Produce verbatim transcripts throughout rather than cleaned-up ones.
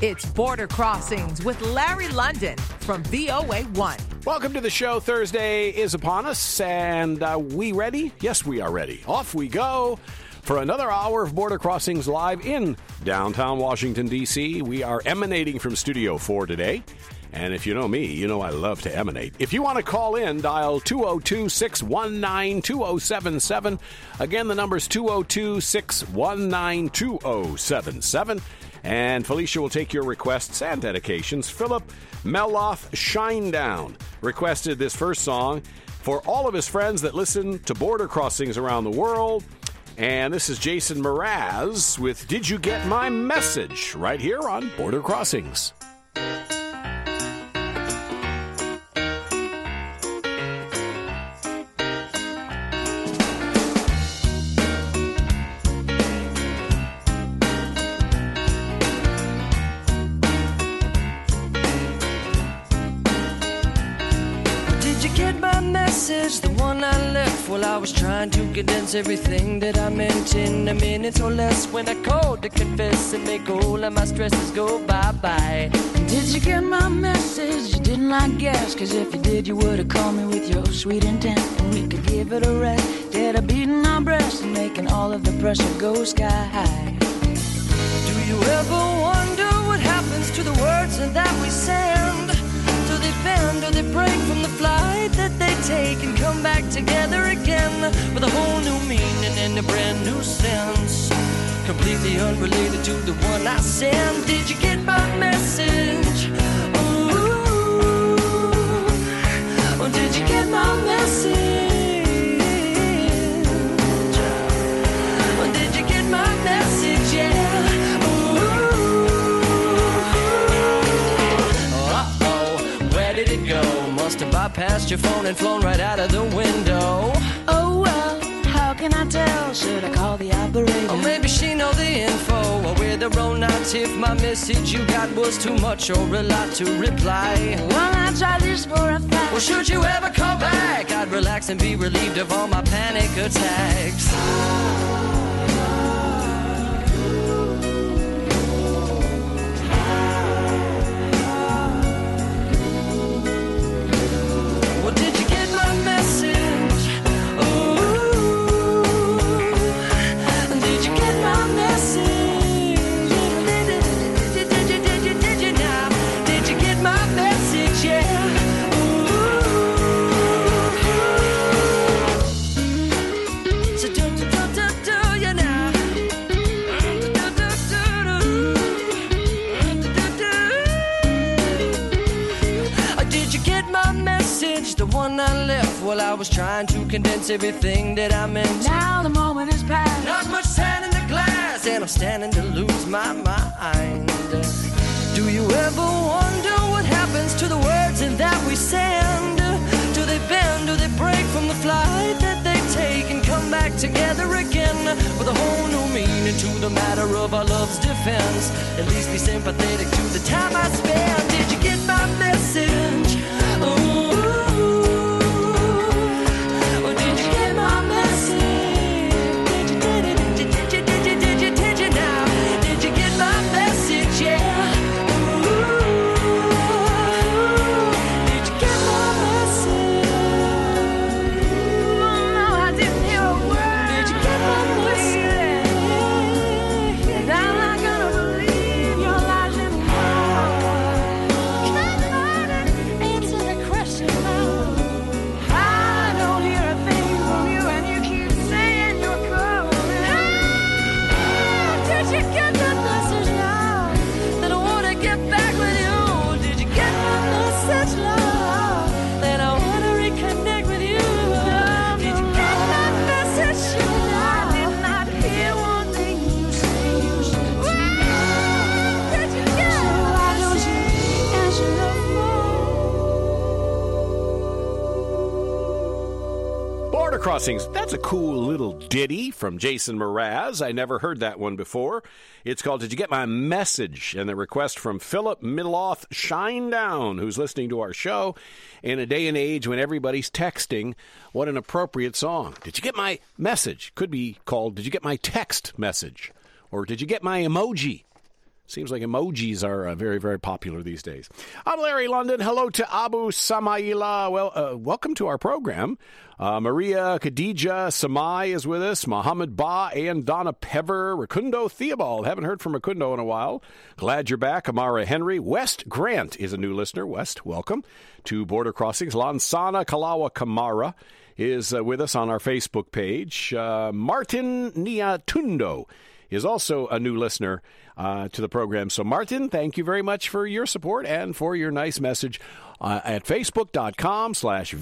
It's Border Crossings with Larry London from V O A one. Welcome to the show. Thursday is upon us, and uh, we ready? Yes, we are ready. Off we go for another hour of Border Crossings live in downtown Washington, D C. We are emanating from Studio four today. And if you know me, you know I love to emanate. If you want to call in, dial two oh two, six one nine, two oh seven seven. Again, the number's two oh two, six one nine, two oh seven seven. And Felicia will take your requests and dedications. Philip Meloth Shinedown requested this first song for all of his friends that listen to Border Crossings around the world. And this is Jason Mraz with Did You Get My Message? Right here on Border Crossings. The one I left while I was trying to condense everything that I meant in a minute or less. When I called to confess and make all of my stresses go bye-bye. Did you get my message? You didn't, I guess. Cause if you did, you would've called me with your sweet intent, and we could give it a rest. Instead of beating our breasts and making all of the pressure go sky high. Do you ever wonder what happens to the words that we send? Do they bend or they break from the flight that they take and come back together again with a whole new meaning and a brand new sense, completely unrelated to the one I sent? Did you get my message? Ooh, or did you get my message? Or did you get my message? Yeah. Did it go? Must have bypassed your phone and flown right out of the window. Oh well, how can I tell? Should I call the operator? Or maybe she know the info. Or we're the wrong nights if my message you got was too much or a lot to reply. Well, I tried this for a fact. Well, should you ever call back, I'd relax and be relieved of all my panic attacks. The one I left while I was trying to condense everything that I meant. Now the moment is past. Not much sand in the glass, and I'm standing to lose my mind. Do you ever wonder what happens to the words that we send? Do they bend, do they break from the flight that they take and come back together again with a whole new meaning to the matter of our love's defense? At least be sympathetic to the time I spent. Did you get my message? Ooh. Crossings. That's a cool little ditty from Jason Mraz. I never heard that one before. It's called Did You Get My Message? And the request from Philip Meloth Shinedown, who's listening to our show in a day and age when everybody's texting. What an appropriate song. Did you get my message? Could be called Did You Get My Text Message? Or Did You Get My Emoji? Seems like emojis are uh, very, very popular these days. I'm Larry London. Hello to Abu Samaila. Well, uh, welcome to our program. Uh, Maria Khadija Samai is with us. Mohammed Ba and Donna Pever. Rakundo Theobald. Haven't heard from Rakundo in a while. Glad you're back. Amara Henry. West Grant is a new listener. West, welcome to Border Crossings. Lansana Kalawa Kamara is uh, with us on our Facebook page. Uh, Martin Niatundo is also a new listener uh, to the program. So, Martin, thank you very much for your support and for your nice message uh, at facebook.com slash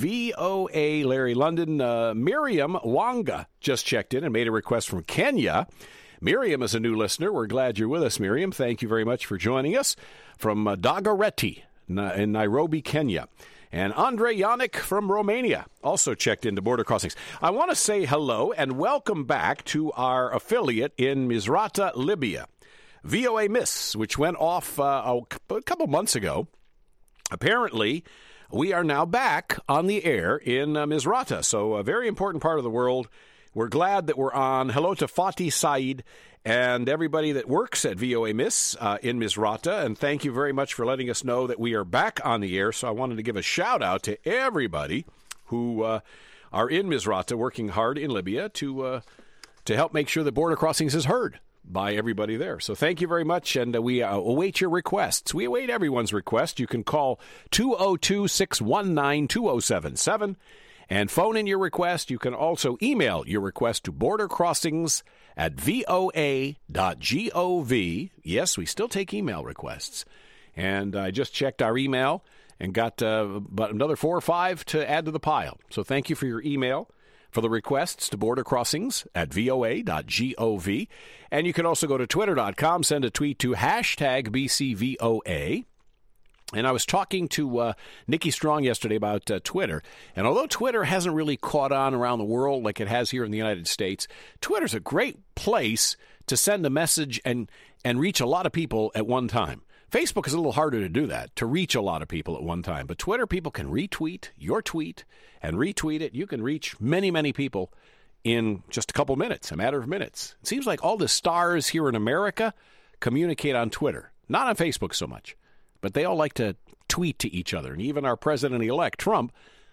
VOA Larry London. Uh, Miriam Wanga just checked in and made a request from Kenya. Miriam is a new listener. We're glad you're with us, Miriam. Thank you very much for joining us from uh, Dagoretti in Nairobi, Kenya. And Andre Yannick from Romania also checked into Border Crossings. I want to say hello and welcome back to our affiliate in Misrata, Libya, V O A Miss, which went off uh, a couple months ago. Apparently, we are now back on the air in uh, Misrata, so a very important part of the world. We're glad that we're on. Hello to Fatih Said and everybody that works at V O A Miss uh, in Misrata, and thank you very much for letting us know that we are back on the air. So I wanted to give a shout-out to everybody who uh, are in Misrata working hard in Libya to uh, to help make sure that Border Crossings is heard by everybody there. So thank you very much, and uh, we uh, await your requests. We await everyone's request. You can call two oh two, six one nine, two oh seven seven and phone in your request. You can also email your request to bordercrossings at voa dot gov. Yes, we still take email requests. And I just checked our email and got uh, about another four or five to add to the pile. So thank you for your email for the requests to bordercrossings at voa dot gov. And you can also go to twitter dot com, send a tweet to hashtag B C V O A. And I was talking to uh, Nikki Strong yesterday about uh, Twitter. And although Twitter hasn't really caught on around the world like it has here in the United States, Twitter's a great place to send a message and, and reach a lot of people at one time. Facebook is a little harder to do that, to reach a lot of people at one time. But Twitter, people can retweet your tweet and retweet it. You can reach many, many people in just a couple minutes, a matter of minutes. It seems like all the stars here in America communicate on Twitter, not on Facebook so much. But they all like to tweet to each other. And even our president-elect, Trump,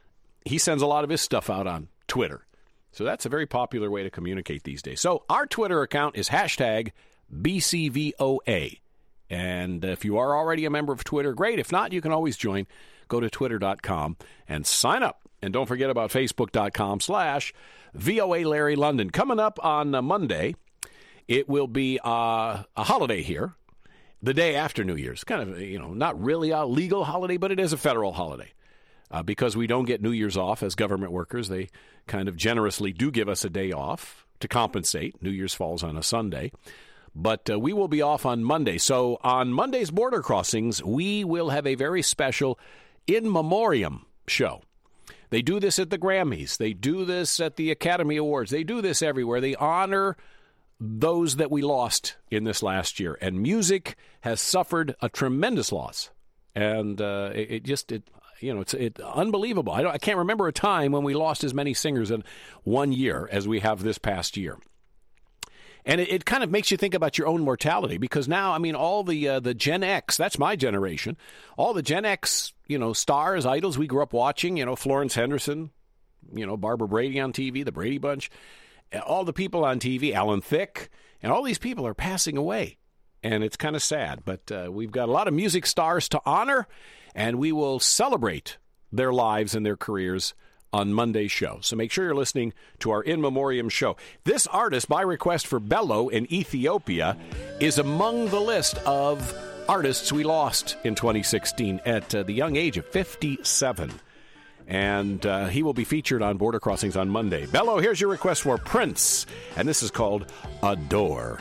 he sends a lot of his stuff out on Twitter. So that's a very popular way to communicate these days. So our Twitter account is hashtag B C V O A. And if you are already a member of Twitter, great. If not, you can always join. Go to twitter dot com and sign up. And don't forget about facebook dot com slash V O A Larry London. Coming up on uh, Monday, it will be uh, a holiday here. The day after New Year's, kind of, you know, not really a legal holiday, but it is a federal holiday. Uh, because we don't get New Year's off as government workers, they kind of generously do give us a day off to compensate. New Year's falls on a Sunday. But uh, we will be off on Monday. So on Monday's Border Crossings, we will have a very special in memoriam show. They do this at the Grammys. They do this at the Academy Awards. They do this everywhere. They honor those that we lost in this last year. And music has suffered a tremendous loss. And uh, it, it just, it, you know, it's it, unbelievable. I, don't, I can't remember a time when we lost as many singers in one year as we have this past year. And it, it kind of makes you think about your own mortality, because now, I mean, all the uh, the Gen X, that's my generation, all the Gen X, you know, stars, idols we grew up watching, you know, Florence Henderson, you know, Barbara Brady on T V, the Brady Bunch, all the people on T V, Alan Thicke, and all these people are passing away. And it's kind of sad, but uh, we've got a lot of music stars to honor, and we will celebrate their lives and their careers on Monday's show. So make sure you're listening to our In Memoriam show. This artist, by request for Bello in Ethiopia, is among the list of artists we lost in twenty sixteen at uh, the young age of fifty-seven. And uh, he will be featured on Border Crossings on Monday. Bello, here's your request for Prince, and this is called Adore.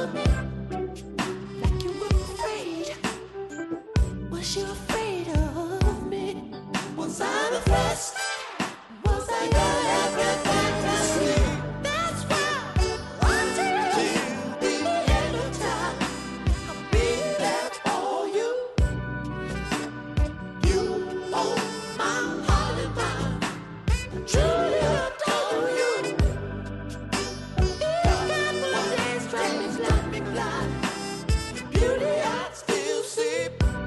of me like you were afraid. Was you afraid of me? Was I the best? Was I your everything to see? That's why until the end of time, I'll be there for you. You own my heart and mind. I truly adore you. Even when days drive me blind, me blind, your beauty I still see.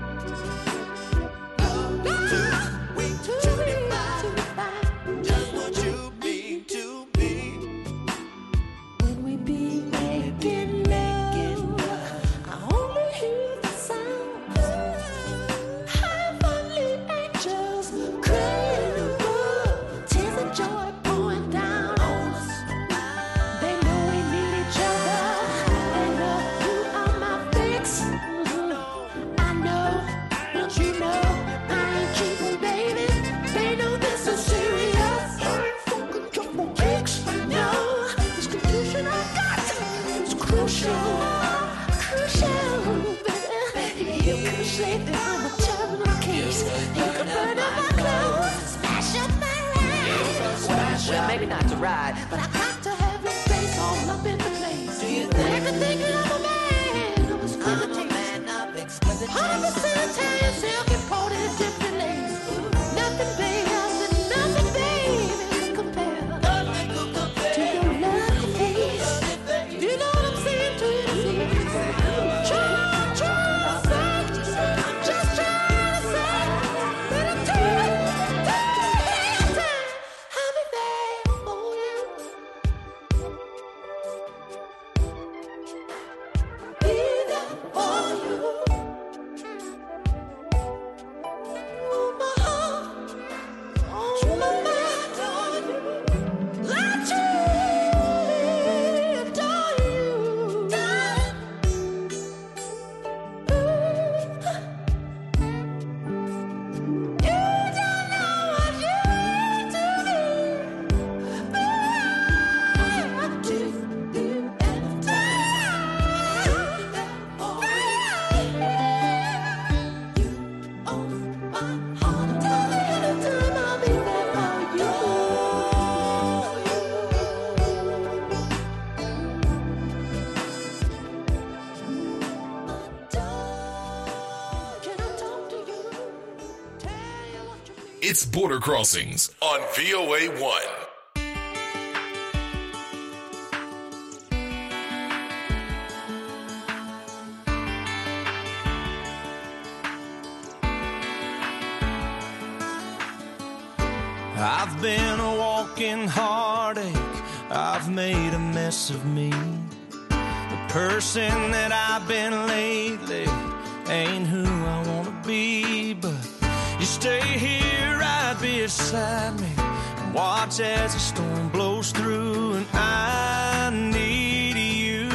We truly find just what you mean to me. When we be making love, I only hear the sound. Heavenly angels crying above, tears of joy pouring down on us. They know we need each other. They know you are my fix. I know, don't you know, I ain't cheating, baby. They know this is serious. I ain't fucking couple kicks. No, this confusion I got is crucial, crucial, baby. You can say that I'm a terrible case. You can burn up my clothes, smash up my ride. Well, maybe not to ride, but I got to have your face all up in the place. Do you think? Like thinking I'm a man of exquisite taste. one hundred percent Italian silk imported different lace. Nothing, baby, nothing, baby, can compare to your lovely face. You know what I'm saying to you? Try, try to say, I'm just trying to say that I'm doing it. I'll be there for you. Be there for you. Oh, my heart, oh, my mind, I truly adore you. You don't know what you mean to me. I do, do, and die. Oh, you own my heart until the end of time. I'll be there for you. Can I talk to you? Tell you what you mean. It's Border Crossings on V O A one. I've been a walking heartache. I've made a mess of me. The person that I've been lately ain't who I wanna be. But you stay here right beside me and watch as the storm blows through. And I need you.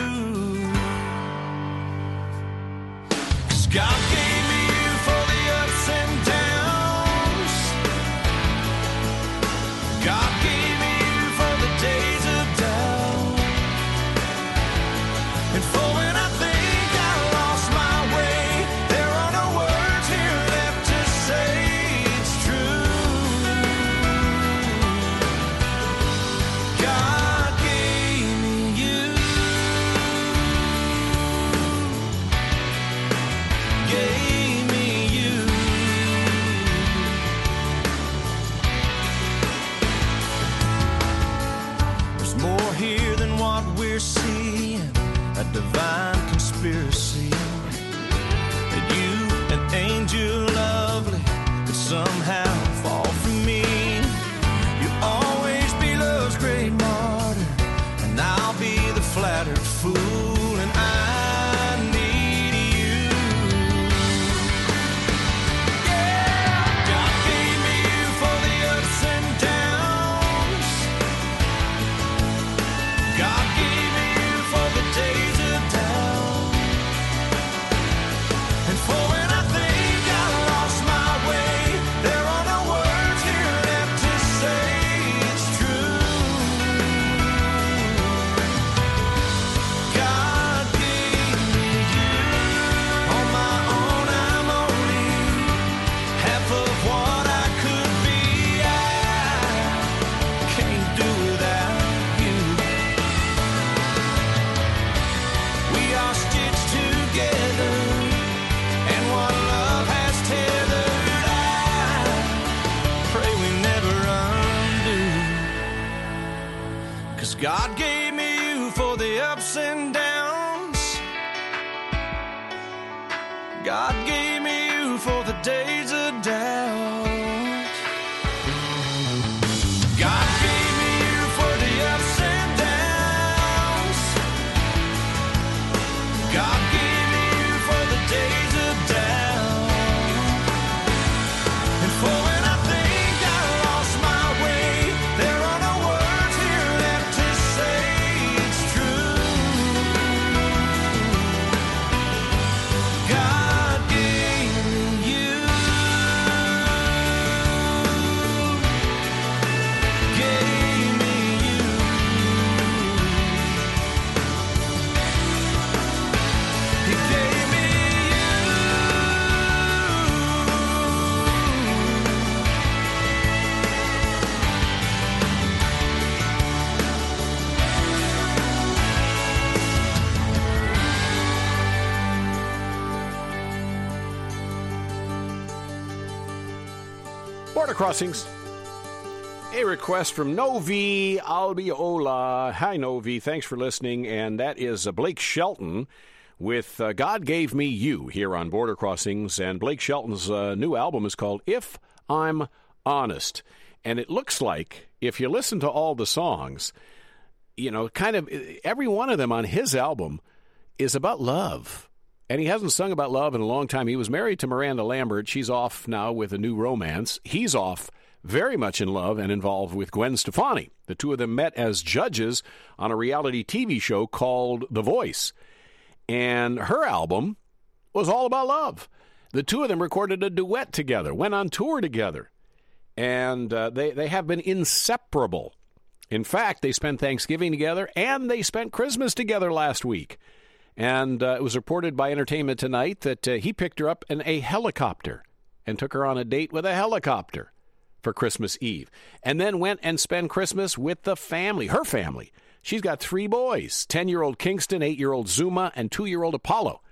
'Cause God gave me you for the ups and downs. God gave me you for the days of doubt. And for when I think I lost my way, there are no words here left to say. It's true. God gave me you. Gave me you. There's more here than what we're seeing, a divine conspiracy. That you, an angel lovely, could somehow fall from me. You'll always be love's great martyr, and I'll be the flattered fool. And I need you. Yeah, God gave me you for the ups and downs. God gave me you for the days of doubt. And for when I think I God gave me you for the ups and downs. God gave me you for the days of doubt. God gave me you for the ups and downs. God gave me you for the days of doubt. And for when I think I lost my way, there are no words here left to say it's true. God gave me you. Gave me you. He gave me Border Crossings. A request from Novi Albiola. Hi, Novi. Thanks for listening. And that is uh, Blake Shelton with uh, God Gave Me You here on Border Crossings. And Blake Shelton's uh, new album is called If I'm Honest. And it looks like, if you listen to all the songs, you know, kind of every one of them on his album is about love. And he hasn't sung about love in a long time. He was married to Miranda Lambert. She's off now with a new romance. He's off very much in love and involved with Gwen Stefani. The two of them met as judges on a reality T V show called The Voice. And her album was all about love. The two of them recorded a duet together, went on tour together. And uh, they, they have been inseparable. In fact, they spent Thanksgiving together and they spent Christmas together last week. And uh, it was reported by Entertainment Tonight that uh, he picked her up in a helicopter and took her on a date with a helicopter for Christmas Eve. And then went and spent Christmas with the family, her family. She's got three boys, ten-year-old Kingston, eight-year-old Zuma, and two-year-old Apollo.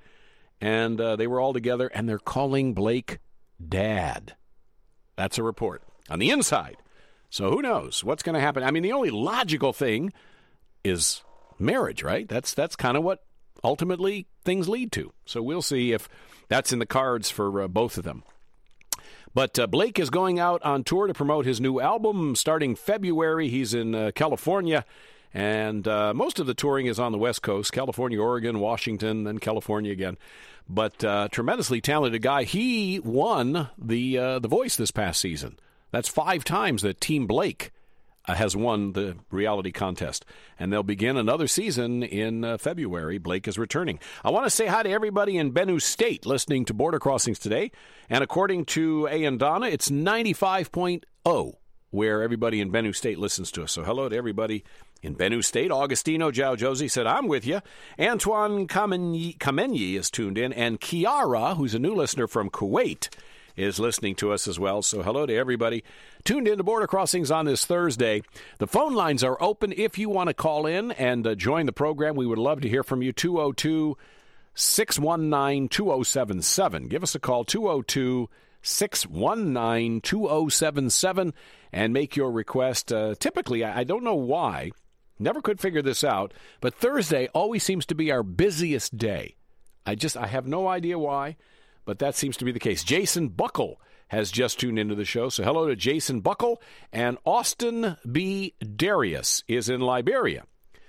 And uh, they were all together, and they're calling Blake Dad. That's a report on the inside. So who knows what's going to happen? I mean, the only logical thing is marriage, right? That's that's kind of what ultimately things lead to. So we'll see if that's in the cards for uh, both of them. But uh, Blake is going out on tour to promote his new album starting February. He's in uh, California, and uh, most of the touring is on the West Coast, California, Oregon, Washington, then California again. But uh, tremendously talented guy. He won the uh, The Voice this past season. That's five times that Team Blake Uh, has won the reality contest. And they'll begin another season in uh, February. Blake is returning. I want to say hi to everybody in Benue State listening to Border Crossings today. And according to A and Donna, it's ninety-five point oh where everybody in Benue State listens to us. So hello to everybody in Benue State. Augustino Jow Josie said, I'm with you. Antoine Kamenyi is tuned in. And Kiara, who's a new listener from Kuwait, is listening to us as well. So hello to everybody tuned in to Border Crossings on this Thursday. The phone lines are open if you want to call in and uh, join the program. We would love to hear from you. two oh two, six one nine, two oh seven seven. Give us a call, two oh two, six one nine, two oh seven seven, and make your request. Uh, typically, I, I don't know why, never could figure this out, but Thursday always seems to be our busiest day. I just, I have no idea why, but that seems to be the case. Jason Buckle has just tuned into the show. So hello to Jason Buckle. And Austin B. Darius is in Liberia.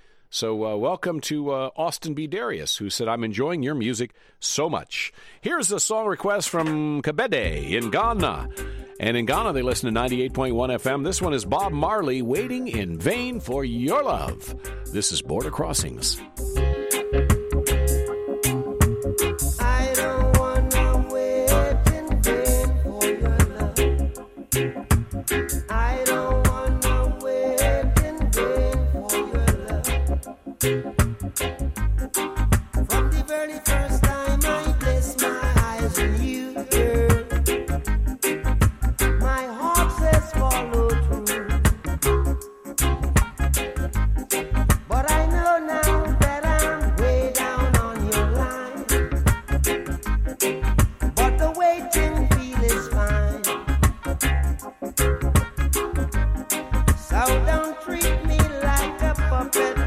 So uh, welcome to uh, Austin B. Darius, who said, I'm enjoying your music so much. Here's a song request from Kabede in Ghana. And in Ghana, they listen to ninety-eight point one F M. This one is Bob Marley, Waiting in Vain for Your Love. This is Border Crossings. I don't wanna wait in vain for your love. From the very first time I placed my eyes on you, girl, my heart says follow through. But I know now that I'm way down on your line. But the waiting feel is fine. So don't treat me like a puppet.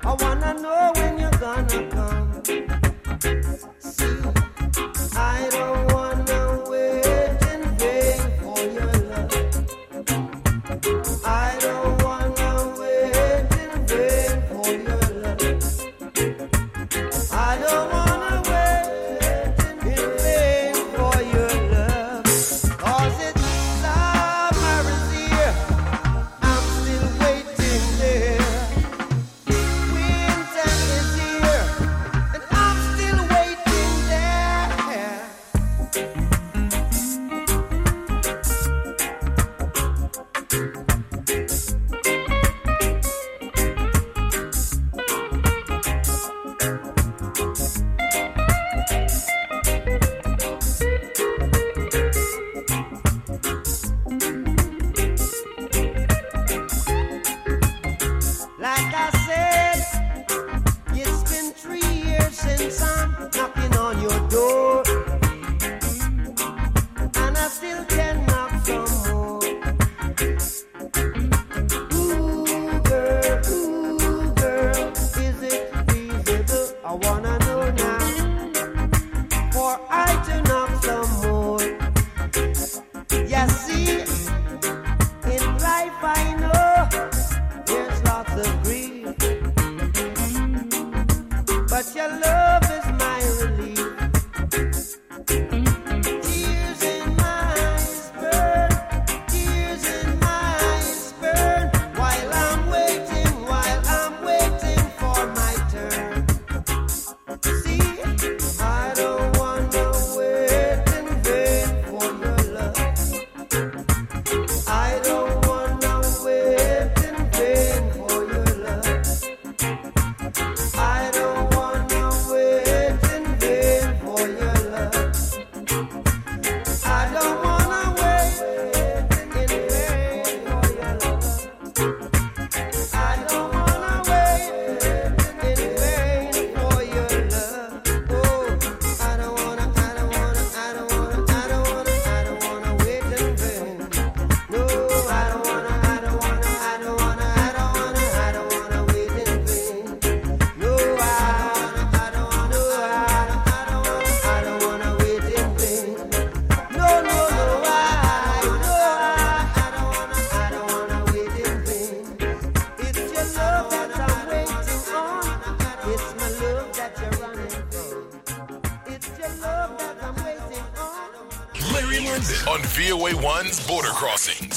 I wanna know when you're gonna come. See, I don't wanna wait in vain for your love. I don't wanna wait in vain for your love. I don't wanna wait in vain for your love. 'Cause it's summer is here, I'm still waiting there. Winter is here, and I'm still waiting there. Like I said, it's been three years since I'm knocking on your door, and I still can knock some more. Ooh, girl, ooh, girl, is it feasible? I wanna know now, for I to knock some more. Yeah, see, in life I know there's lots of grief, but your love is my relief. Tears in my eyes burn, tears in my eyes burn, while I'm waiting, while I'm waiting for my turn. See, I don't wanna wait in vain for your love. I don't wanna wait in vain for your love. I don't wanna wait in vain for your love. I don't wanna wait in vain for your love. I don't wanna wait in vain for your love. Oh, I don't wanna, I don't wanna, I don't wanna, I don't wanna, I don't wanna wait in vain. No, I don't wanna, I don't wanna, I don't wanna, I don't wanna, I don't wanna wait in vain. No, I don't wanna, I don't wanna, I don't wanna, I don't wanna wait in vain. No, no, no, I, no, I, I don't wanna, I don't wanna wait in vain. It's your love that I'm waiting on. It's my love that you're running from. It's your love that I'm waiting on. Larry London on V O A one's Border Crossings.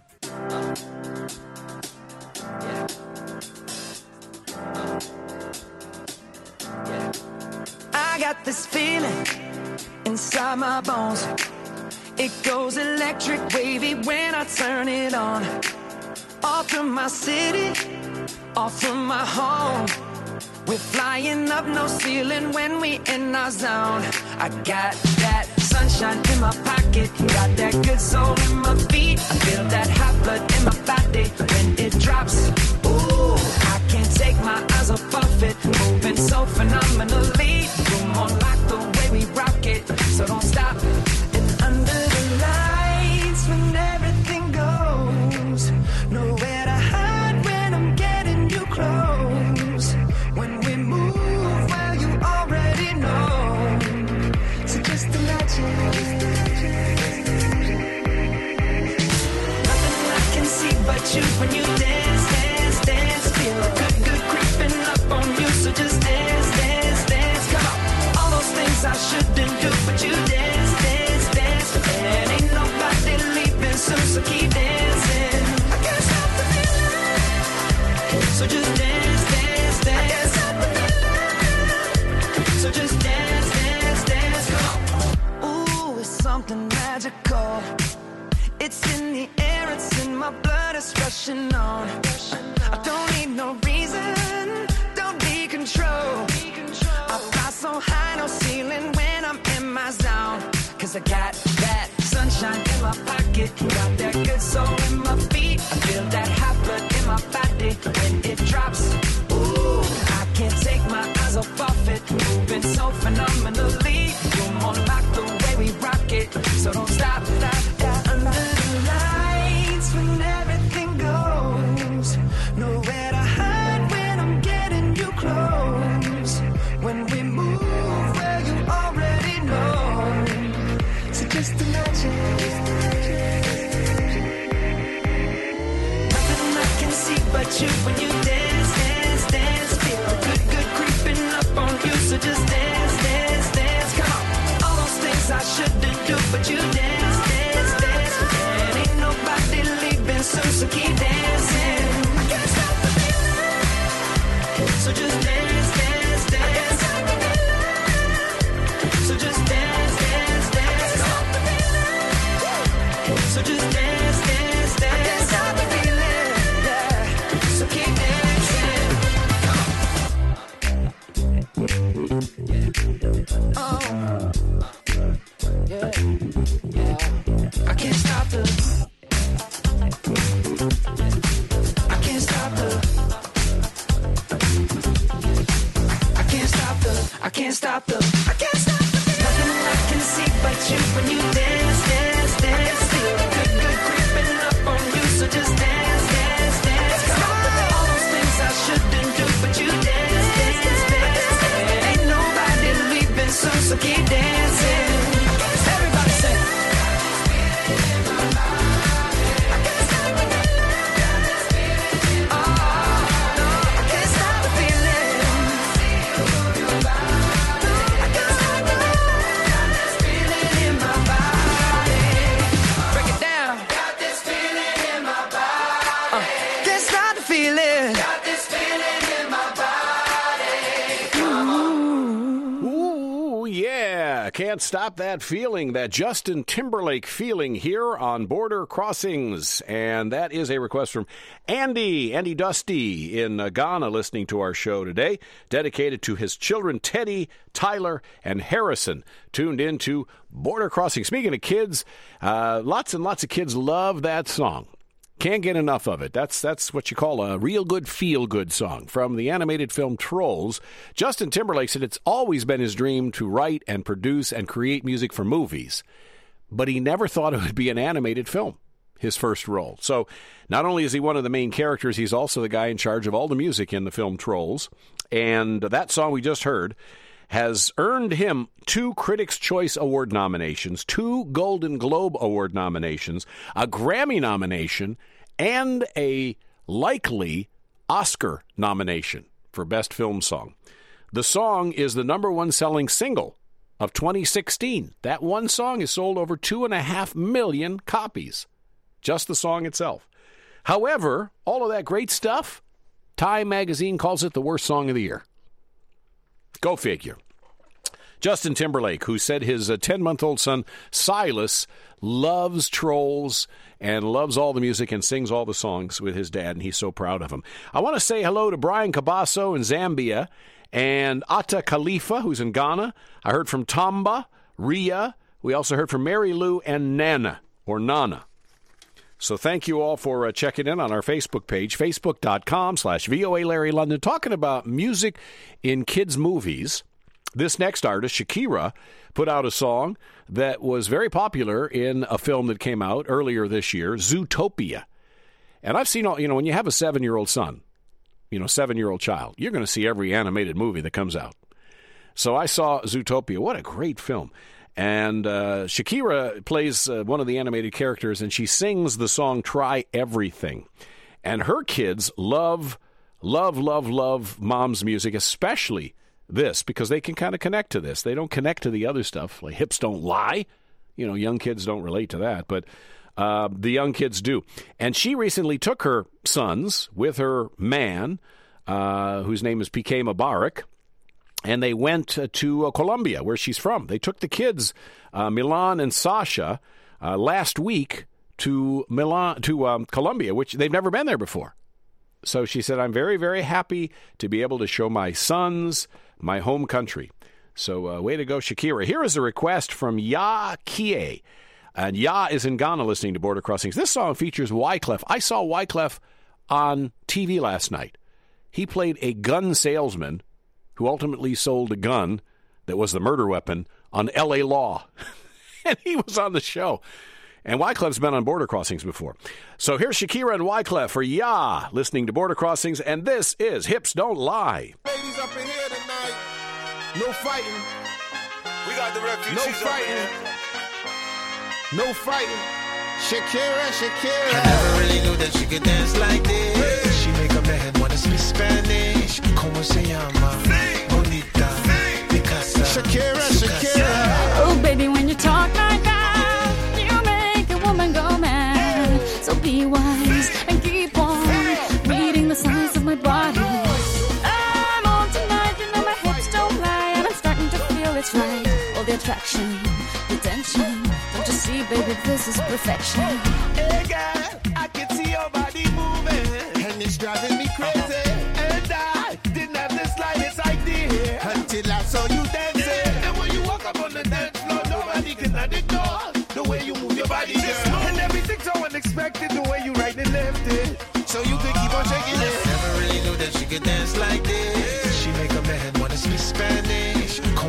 I got this feeling inside my bones. It goes electric wavy when I turn it on. Off from my city, off from my home. We're flying up no ceiling when we in our zone. I got that sunshine in my pocket, got that good soul in my feet. I feel that hot blood in my body when it drops. Ooh, I can't take my eyes off of it, moving so phenomenally. Boom on like the way we rock it, so don't stop. And under the lights when everything goes, nowhere to hide when I'm getting you close. When we move, well you already know. So just imagine. Nothing I can see but you when you dance, dance, dance. Feel good, good creeping up on you. So just dance, dance, dance. Come on. All those things I shouldn't do, but you dance, dance, dance. And ain't nobody leaving soon, so keep dancing. I can't stop the feeling. So just dance, dance, dance. I can't stop the feeling. So just dance, dance, dance. Come on. Ooh, it's something magical. It's in the air, it's in my blood, it's rushing on. I don't need no reason, don't need control. I fly so high, no ceiling when I'm in my zone. Cause I got that sunshine in my pocket, got that good soul in my feet. I feel that hot blood in my body when it drops. Ooh, I can't take my eyes off of it, moving so phenomenally. You're more like the way we rock it, so don't stop, stop, stop. Under the lights when everything goes, nowhere to hide when I'm getting you can't stop the, I can't stop the feeling. Nothing I can see but you when you dance, dance, dance. Feel good, good creeping up on you, so just dance, dance, dance. Come on, all those things I shouldn't do, but you dance, dance, dance. Ain't nobody leaving soon, so keep dancing. Everybody say. Can't stop that feeling, that Justin Timberlake feeling here on Border Crossings. And that is a request from Andy, Andy Dusty in uh, Ghana, listening to our show today, dedicated to his children, Teddy, Tyler, and Harrison, tuned into Border Crossing. Speaking of kids, uh, lots and lots of kids love that song. Can't get enough of it. That's that's what you call a real good feel-good song. From the animated film Trolls, Justin Timberlake said it's always been his dream to write and produce and create music for movies, but he never thought it would be an animated film, his first role. So not only is he one of the main characters, he's also the guy in charge of all the music in the film Trolls. And that song we just heard has earned him two Critics' Choice Award nominations, two Golden Globe Award nominations, a Grammy nomination, and a likely Oscar nomination for Best Film Song. The song is the number one selling single of twenty sixteen. That one song has sold over two and a half million copies, just the song itself. However, all of that great stuff, Time magazine calls it the worst song of the year. Go figure. Justin Timberlake, who said his uh, ten-month-old son, Silas, loves Trolls and loves all the music and sings all the songs with his dad, and he's so proud of him. I want to say hello to Brian Cabasso in Zambia and Atta Khalifa, who's in Ghana. I heard from Tamba, Ria. We also heard from Mary Lou and Nana, or Nana. So thank you all for uh, checking in on our Facebook page, facebook.com slash VOA Larry London, talking about music in kids' movies. This next artist, Shakira, put out a song that was very popular in a film that came out earlier this year, Zootopia. And I've seen all, you know, when you have a seven-year-old son, you know, seven-year-old child, you're going to see every animated movie that comes out. So I saw Zootopia. What a great film. And uh, Shakira plays uh, one of the animated characters, and she sings the song Try Everything. And her kids love, love, love, love Mom's music, especially this, because they can kind of connect to this. They don't connect to the other stuff, like Hips Don't Lie. You know, young kids don't relate to that, but uh, the young kids do. And she recently took her sons with her man, uh, whose name is P K Mubarak, and they went uh, to uh, Colombia, where she's from. They took the kids, uh, Milan and Sasha, uh, last week to Milan, to um, Colombia, which they've never been there before. So she said, I'm very, very happy to be able to show my sons my home country. So uh, way to go, Shakira. Here is a request from Ya Kie. And Ya is in Ghana listening to Border Crossings. This song features Wyclef. I saw Wyclef on T V last night. He played a gun salesman who ultimately sold a gun that was the murder weapon on L A Law. And he was on the show. And Wyclef's been on Border Crossings before. So here's Shakira and Wyclef for Ya, listening to Border Crossings, and this is Hips Don't Lie. Ladies up in here tonight, no fighting. We got the refugees No up fighting. here. No fighting. Shakira, Shakira. I never really knew that she could dance like this. She make a man wanna speak Spanish. Como se llama? Bonita. Picasa. Shakira, Shakira. Oh, baby, when you talk like that, you make a woman go mad. So be wise and keep on reading the signs of my body. I'm on tonight, you know my hips don't lie, and I'm starting to feel it's right. All the attraction, the tension. Don't you see, baby, this is perfection. Hey, girl, I can see your body moving, and it's driving me crazy. And I didn't have the slightest idea until I saw you dancing. And when you walk up on the dance floor, nobody can ignore the way you move your body, girl. And everything's so unexpected, the way you right and left it, so you could keep on shaking it. Never really knew that she could dance like this. She make a man wanna speak Spanish.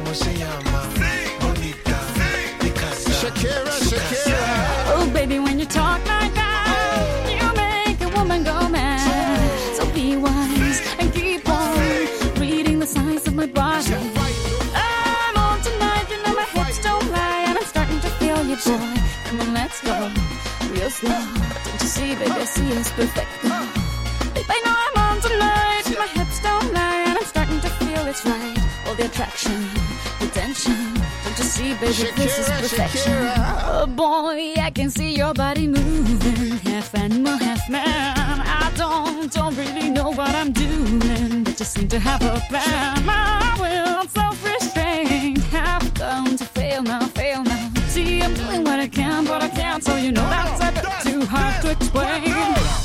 let's go real slow. Don't you see, baby, I see it's perfect. Babe, I know I'm on tonight. My hips don't lie, and I'm starting to feel it's right. All the attraction, the tension. Don't you see, baby, Shakira, this is perfection. Shakira. Oh boy, I can see your body moving, half animal, half man. I don't, don't really know what I'm doing, but just seem to have a plan. My will, self-restraint, have come to fail now, fail now. See, I'm doing what I can, but I can't, so you know that's a bit too hard to explain.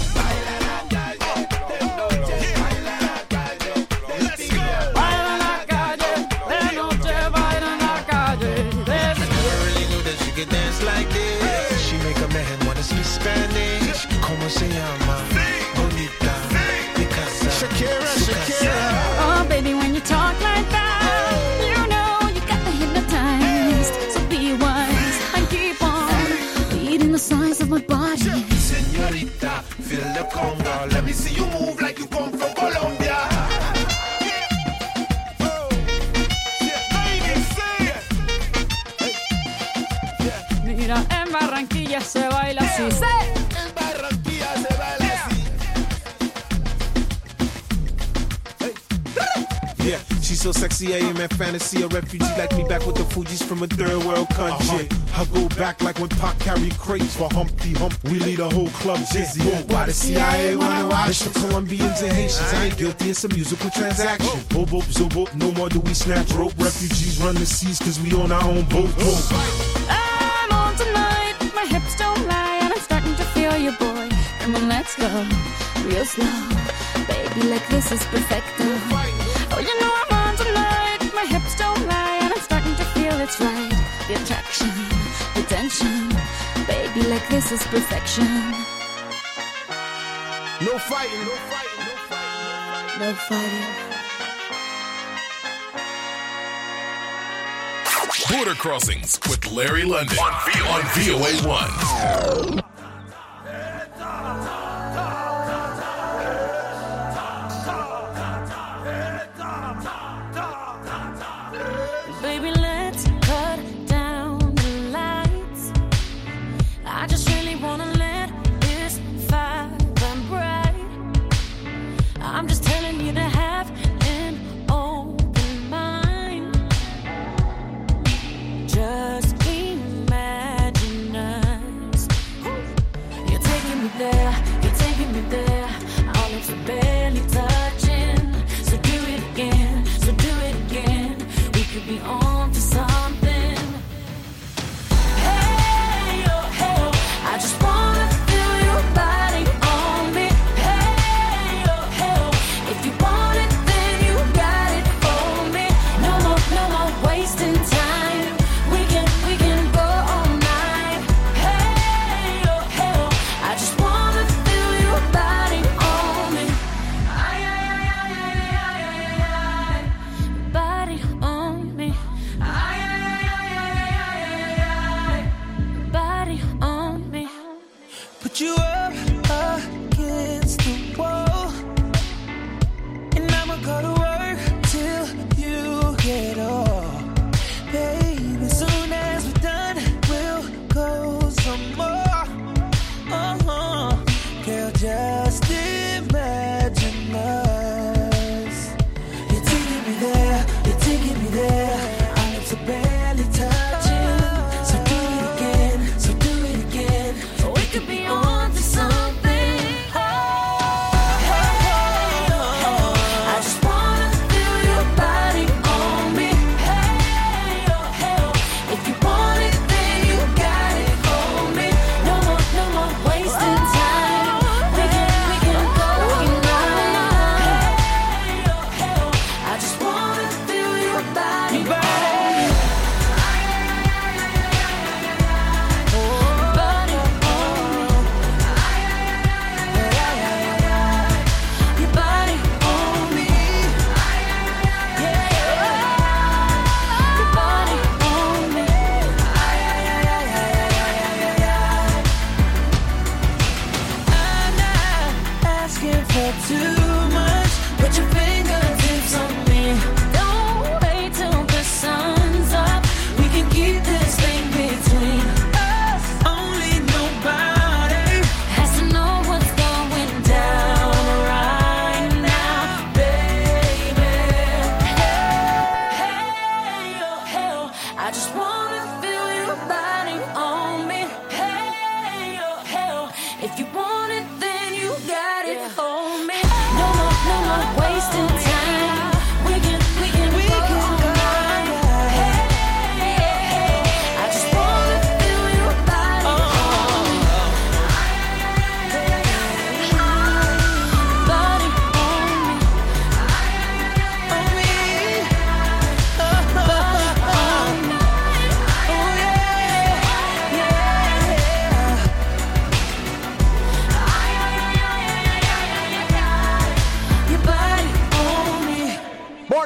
Dance like this. She make a man wanna speak Spanish. Como se llama? Bonita. Picasa. Shakira, Shakira. Oh, baby, when you talk like that, you know you got me hypnotized. So be wise and keep on beating the size of my body. Señorita, feel the conga. Let me see you move like you come from Colombia. Mira, en Barranquilla se baila así. ¡Sí! En Barranquilla se baila así. Yeah, she's so sexy, I am in fantasy. A refugee like me back with the Fugees from a third world country. I go back like when Pac carried crates for Humpty Hump. We lead a whole club dizzy. Why the C I A wanna watch? It's the Colombians and Haitians. I ain't guilty, it's a musical transaction. Bobo, zobo, no more do we snatch rope. Refugees run the seas cause we on our own boat. I'm on tonight, my hips don't lie, and I'm starting to feel you, boy. Come on, let's go real slow. Baby, like this is perfecto. Oh, you know I'm on tonight, my hips don't lie, and I'm starting to feel it's right. The attraction, the tension. Baby, like this is perfection. No fighting, no fighting, no fighting. No fighting. Border Crossings with Larry London on, v- on V O A one. Baby, let's cut down the lights. I just really wanna let this fire burn bright. I'm just telling you to have an open mind. Just imagine us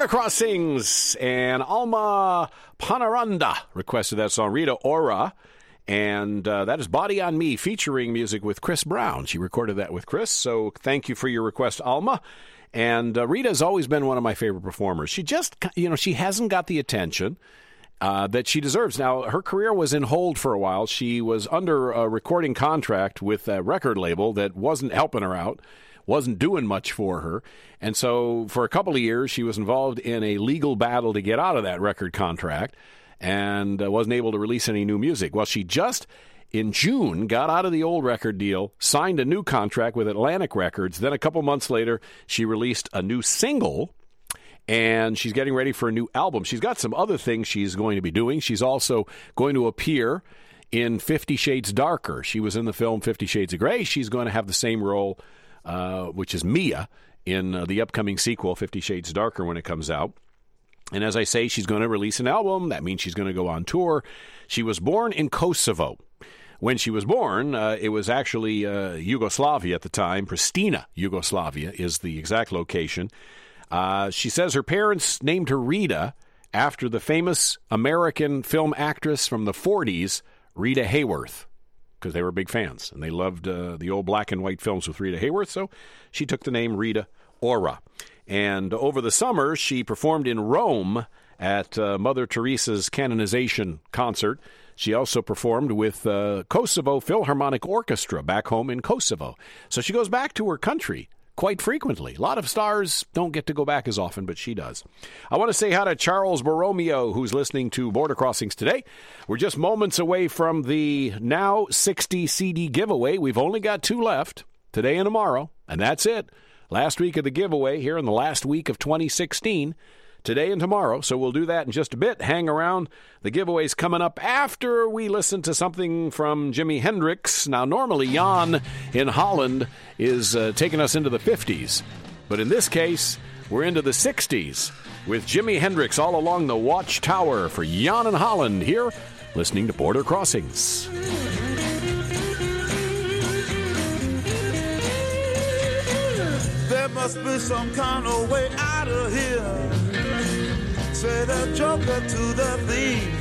Border Crossings, and Alma Panaranda requested that song. Rita Ora, and uh, that is Body on Me, featuring music with Chris Brown. She recorded that with Chris, so thank you for your request, Alma. And uh, Rita has always been one of my favorite performers. She just, you know, she hasn't got the attention uh, that she deserves. Now, her career was in hold for a while. She was under a recording contract with a record label that wasn't helping her out, wasn't doing much for her. And so for a couple of years, she was involved in a legal battle to get out of that record contract and uh, wasn't able to release any new music. Well, she just, in June, got out of the old record deal, signed a new contract with Atlantic Records. Then a couple months later, she released a new single, and she's getting ready for a new album. She's got some other things she's going to be doing. She's also going to appear in Fifty Shades Darker. She was in the film Fifty Shades of Grey. She's going to have the same role, uh, which is Mia, in uh, the upcoming sequel, Fifty Shades Darker, when it comes out. And as I say, she's going to release an album. That means she's going to go on tour. She was born in Kosovo. When she was born, uh, it was actually uh, Yugoslavia at the time. Pristina, Yugoslavia, is the exact location. Uh, she says her parents named her Rita after the famous American film actress from the forties, Rita Hayworth, because they were big fans, and they loved uh, the old black and white films with Rita Hayworth, so she took the name Rita Ora. And over the summer, she performed in Rome at uh, Mother Teresa's canonization concert. She also performed with uh, Kosovo Philharmonic Orchestra back home in Kosovo. So she goes back to her country quite frequently. A lot of stars don't get to go back as often, but she does. I want to say hi to Charles Borromeo, who's listening to Border Crossings today. We're just moments away from the Now sixty C D giveaway. We've only got two left, today and tomorrow, and that's it. Last week of the giveaway here in the last week of twenty sixteen. Today and tomorrow, so we'll do that in just a bit. Hang around. The giveaway's coming up after we listen to something from Jimi Hendrix. Now, normally Jan in Holland is uh, taking us into the fifties, but in this case, we're into the sixties with Jimi Hendrix all along the Watchtower for Jan in Holland here, listening to Border Crossings. There must be some kind of way out of here. Say the joker to the thief.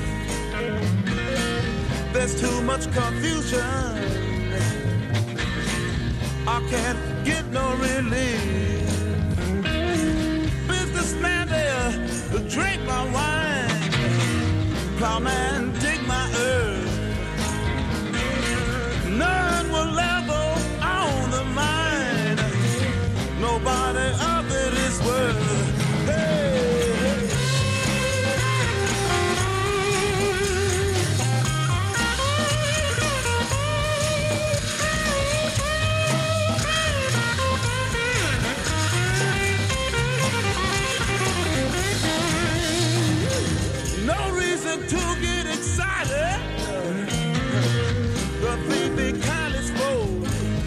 There's too much confusion. I can't get no relief. Businessman there, drink my wine. Plowman, dig my earth. None will level on the mine. Nobody of it is worth. Hey. No reason to get excited. The thief be kind of spoke.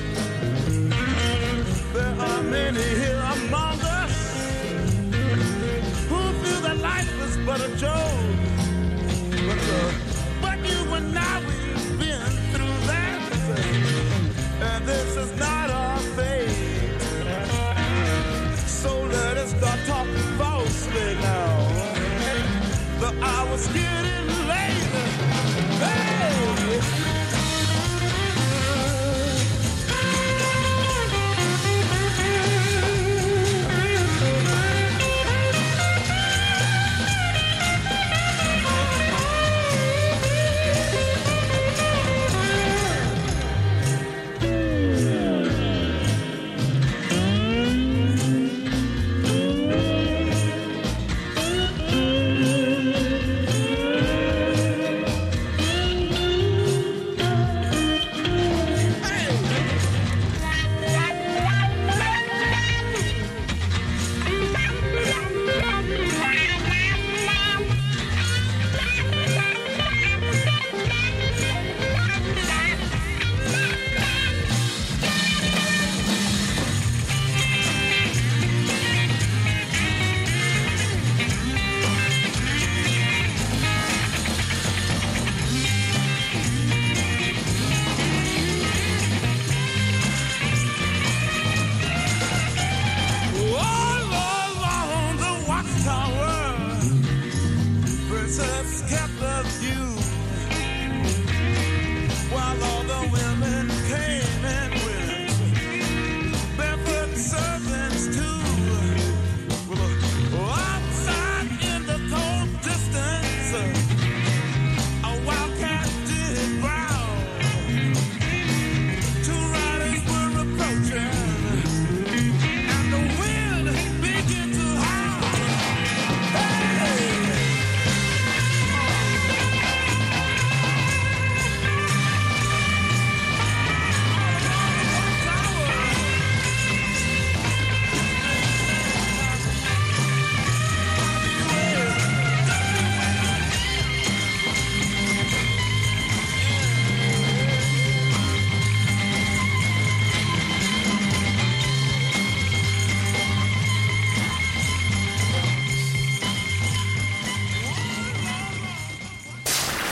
There are many here among us who feel that life is but a joke. But, uh, but you and I, we've been through that, and this is not our fate. So let us start talking falsely now. The hour's getting late. Hey!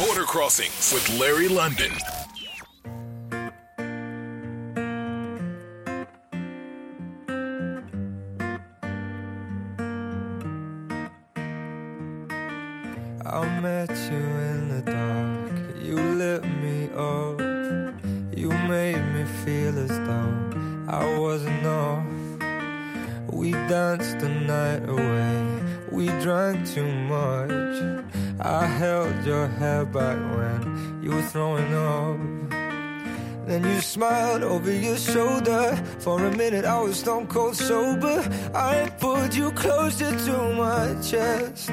Border Crossings with Larry London. I met you in the dark, you lit me up. You made me feel as though I wasn't enough. We danced the night away, we drank too much. I held your hair back when you were throwing up. Then you smiled over your shoulder. For a minute I was stone cold sober. I pulled you closer to my chest,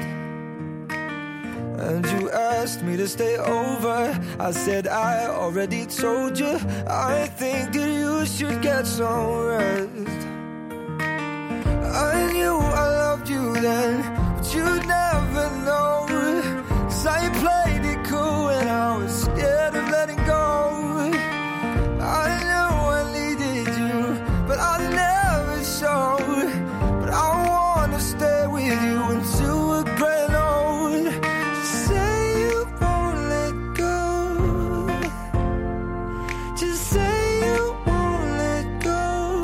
and you asked me to stay over. I said I already told you, I think that you should get some rest. I knew I loved you then, but you'd never know. 'Cause I played it cool and I was scared of letting go. I knew I needed you, but I never showed. But I wanna stay with you until we're gray and old. Just say you won't let go. Just say you won't let go.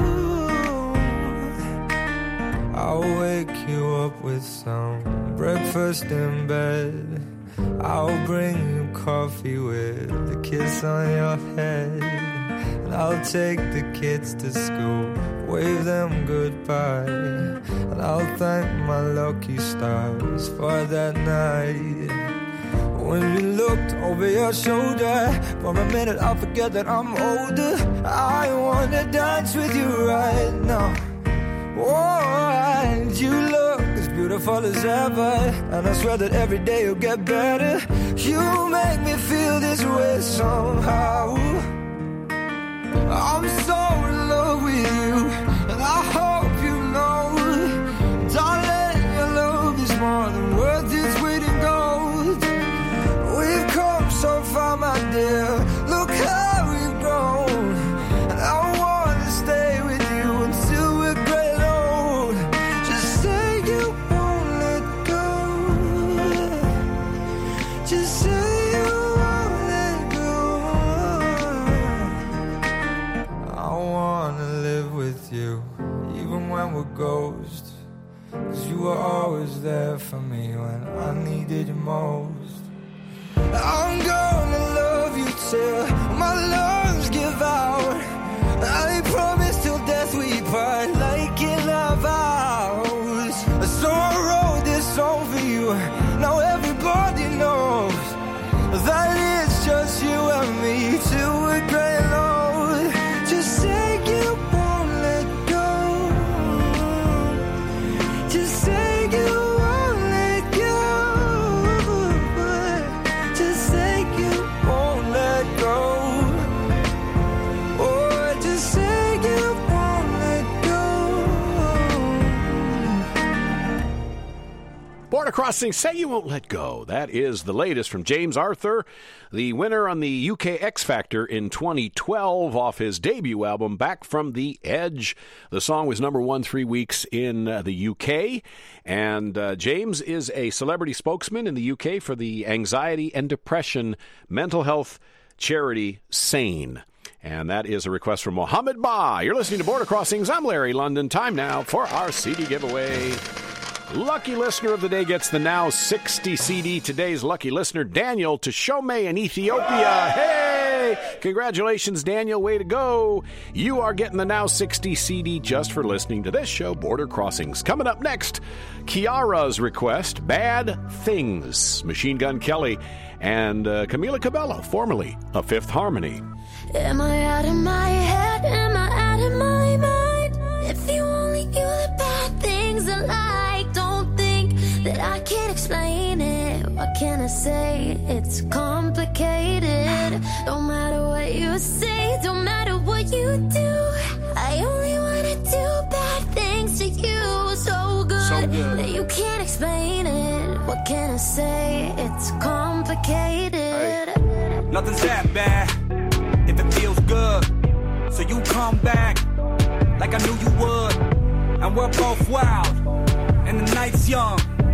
I'll wake you up with some breakfast in bed. I'll bring you coffee with a kiss on your head. And I'll take the kids to school, wave them goodbye. And I'll thank my lucky stars for that night. When you looked over your shoulder, for a minute I forget that I'm older. I wanna dance with you right now. Oh, and you look as beautiful as ever, and I swear that every day you'll get better. You make me feel this way somehow. I'm so in love with you, and I hope you know, darling, your love is more than worth its weight in gold. We've come so far, my dear, look how we've grown. And I wanna stay with you until we're gray and old. Just say you won't let go. Just say you won't let go. I wanna live with you, even when we're ghosts. 'Cause you were always there for me when I needed you most. I'm gonna love you till my lungs give out. I promise till death we part, like in our vows. So I wrote this song for you, now everybody knows that it's just you and me till we're gray and old. Just say you won't let go. Just say you won't let go. Just say you won't let go. Oh, just say you won't let go. Border Crossing, Say You Won't Let Go. That is the latest from James Arthur, the winner on the U K X Factor in twenty twelve off his debut album, Back from the Edge. The song was number one three weeks in uh, the U K, and uh, James is a celebrity spokesman in the U K for the anxiety and depression mental health charity SANE. And that is a request from Mohammed Ba. You're listening to Border Crossings. I'm Larry London. Time now for our C D giveaway. Lucky listener of the day gets the Now sixty C D. Today's lucky listener, Daniel Tashome in Ethiopia. Hey! Congratulations, Daniel. Way to go. You are getting the Now sixty C D just for listening to this show, Border Crossings. Coming up next, Kiara's request, Bad Things. Machine Gun Kelly and uh, Camila Cabello, formerly of Fifth Harmony. Am I out of my head? Am I out of my mind? If you only knew the bad things I like, don't think that I can't explain it. What can I say? It's complicated. Don't matter what you say, don't matter what you do, I only wanna do bad things to you. So good, so good that you can't explain it. What can I say? It's complicated. Hey. Nothing's that bad if it feels good. So you come back like I knew you would. And we're both wild, and the night's young, and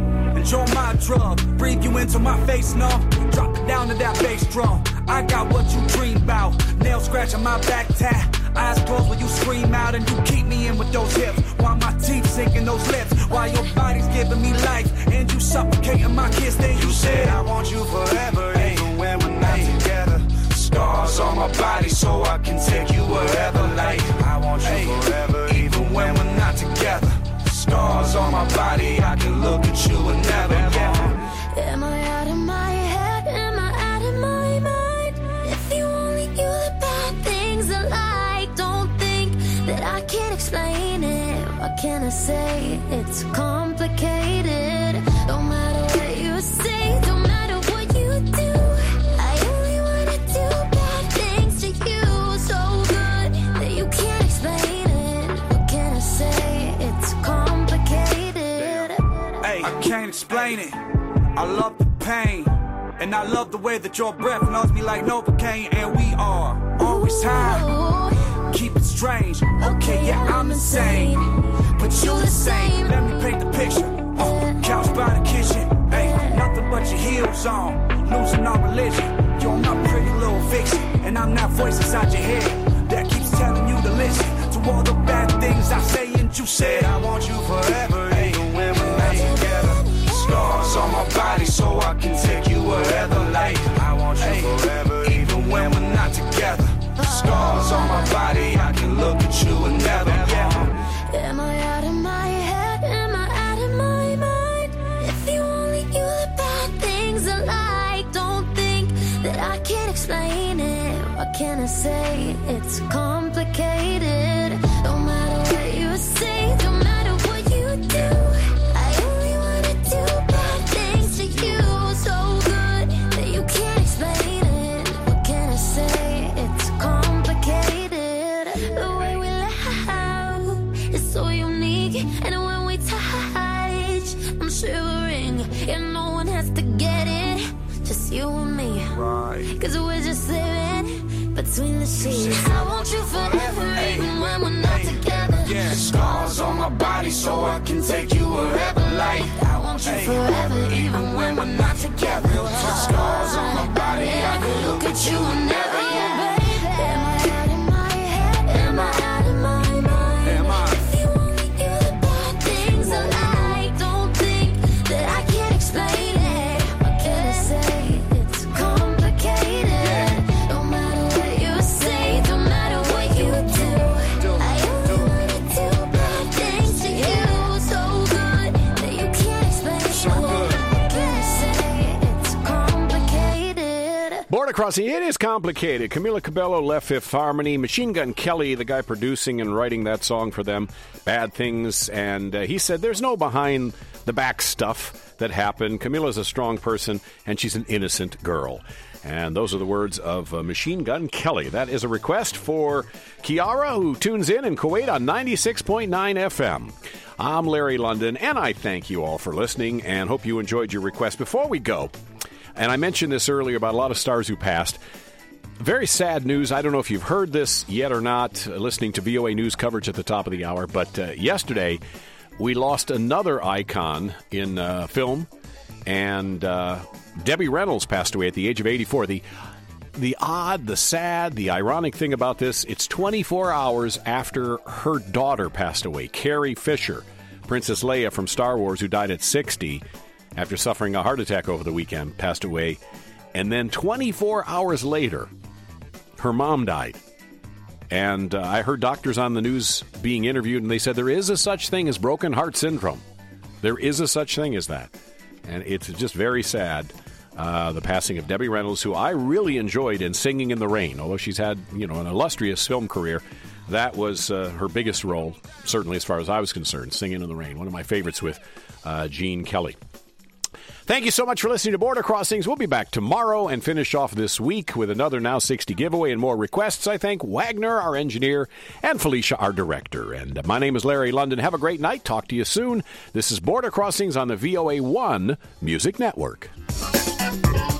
You're my drug. Breathe you into my face, no. Drop it down to that bass drum. I got what you dream about. Nail scratching my back tat. Eyes closed when you scream out and you keep me in with those hips. While my teeth sinking those lips. While your body's giving me life and you suffocating my kiss. Then you said I want you forever, even when we're not together. Scars on my body so I can take you wherever. Like I want you forever, even when we're not together. Scars on my body, I can look at you and never. Yeah. Am I out of my head? Am I out of my mind? If you only knew the bad things I like, don't think that I can't explain it. What can I say? It's complicated. No matter what you say, no matter what you do, I only wanna do bad things to you. So good that you can't explain it. What can I say? It's complicated. Hey, I can't explain it. I love the pain, and I love the way that your breath knows me like Novocaine. And we are always high, keep it strange. Okay, yeah, I'm insane, but you the same. Let me paint the picture. Uh, couch by the kitchen, hey, nothing but your heels on, losing all religion. You're my pretty little fiction, and I'm that voice inside your head that keeps telling you to listen to all the bad things I say. And you said I want you forever, even when we're not together. Scars on my body so I can take you wherever. Like I want you forever, even when we're not together. Scars on my body, I can look at you and never. Yeah. Am I out of my head? Am I out of my mind? If you only knew the bad things I like, don't think that I can't explain it. What can I say? It's complicated. No matter what you say, no matter what you do, I only wanna do bad things to you. So good that you can't explain it. What can I say? It's complicated. The way we laugh is so unique, and when we touch, I'm shivering, and no one has to get it, just you and me. Right. Cause we're just living between the sheets. I want you forever, even when we're not together. Yeah, scars on my body so I can take you wherever. Like I want you forever, even when we're not together. Scars on my body, I can look at you and never. Yeah, baby. Am I out of my head? Am I out of my mind? Am I? If you only knew the bad things I like, don't think that I can't explain it. What can I say? It's complicated. No matter what you say, no matter what you do, I only wanna do bad things to you. So good that you can't explain it. What can I say? It's complicated. Border Crossing, it is complicated. Camila Cabello left Fifth Harmony. Machine Gun Kelly, the guy producing and writing that song for them, Bad Things. And uh, he said there's no behind the back stuff that happened. Camila's a strong person, and she's an innocent girl. And those are the words of uh, Machine Gun Kelly. That is a request for Kiara, who tunes in in Kuwait on ninety-six point nine F M. I'm Larry London, and I thank you all for listening and hope you enjoyed your request. Before we go, and I mentioned this earlier about a lot of stars who passed, very sad news. I don't know if you've heard this yet or not, uh, listening to V O A News coverage at the top of the hour, but uh, yesterday we lost another icon in uh, film, and uh, Debbie Reynolds passed away at the age of eighty-four. The The odd, the sad, the ironic thing about this, it's twenty-four hours after her daughter passed away, Carrie Fisher, Princess Leia from Star Wars, who died at sixty after suffering a heart attack over the weekend, passed away. And then twenty-four hours later, her mom died. And uh, I heard doctors on the news being interviewed, and they said there is a such thing as broken heart syndrome. There is a such thing as that. And it's just very sad. Uh, the passing of Debbie Reynolds, who I really enjoyed in Singing in the Rain. Although she's had, you know, an illustrious film career, that was uh, her biggest role, certainly as far as I was concerned, Singing in the Rain. One of my favorites with uh, Gene Kelly. Thank you so much for listening to Border Crossings. We'll be back tomorrow and finish off this week with another Now sixty giveaway and more requests. I thank Wagner, our engineer, and Felicia, our director. And uh, my name is Larry London. Have a great night. Talk to you soon. This is Border Crossings on the V O A one Music Network. Thank you.